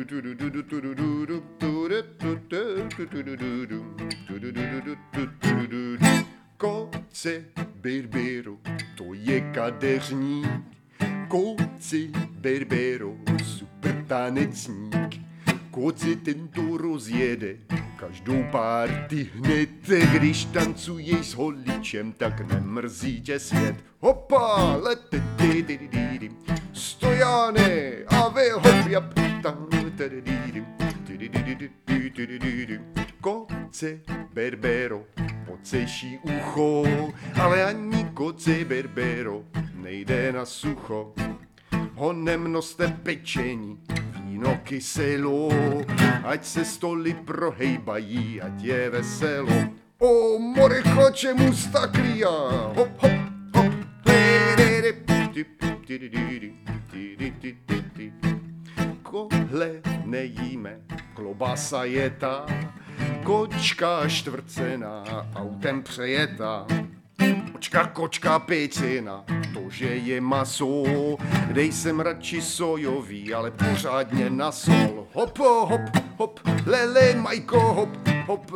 Koci Berbero, to je kadeřník. Koci Berbero, super tanecník. Koci tento rozjede každou party hned. Když tancuješ s holičem, tak nemrzí tě svět. Hopa, letetidididim, Stojane, a vy hop, jap, tam, tedididim, tididididididim. Koci Berbero, pocejší ucho, ale ani koci Berbero nejde na sucho. Honem noste pečení, víno kyselo, ať se stoly prohejbají, ať je veselo. O, morycho, čemu staklía, hop, hop, hop, kohle nejíme, klobasa je ta, kočka štvrcená, autem přejeta. Kočka pecina, to, že je maso, dej sem radši sojový, ale pořádně na sol. Hop, hop, hop, lele, majko, hop, hop,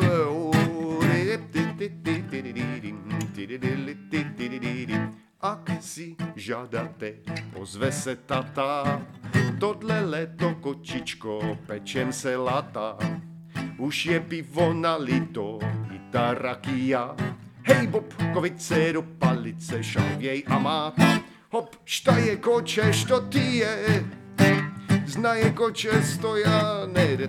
ak si žádáte, ozve se tata, tohle leto kočičko, pečem se lata. Už je pivo nalito, i ta rakia. Hej Bob, kovice do palice, šalvěj a máta. Hop, štaje koče, što ty je, znaje koče, stoja,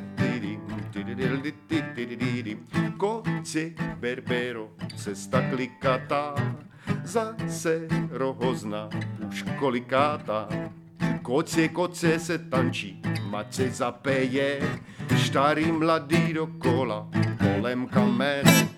koci Berbero se staklikata, zase rohozna, už kolikátá. Koce se tančí, mace zapeje, starý mladý dokola, kolem kamene.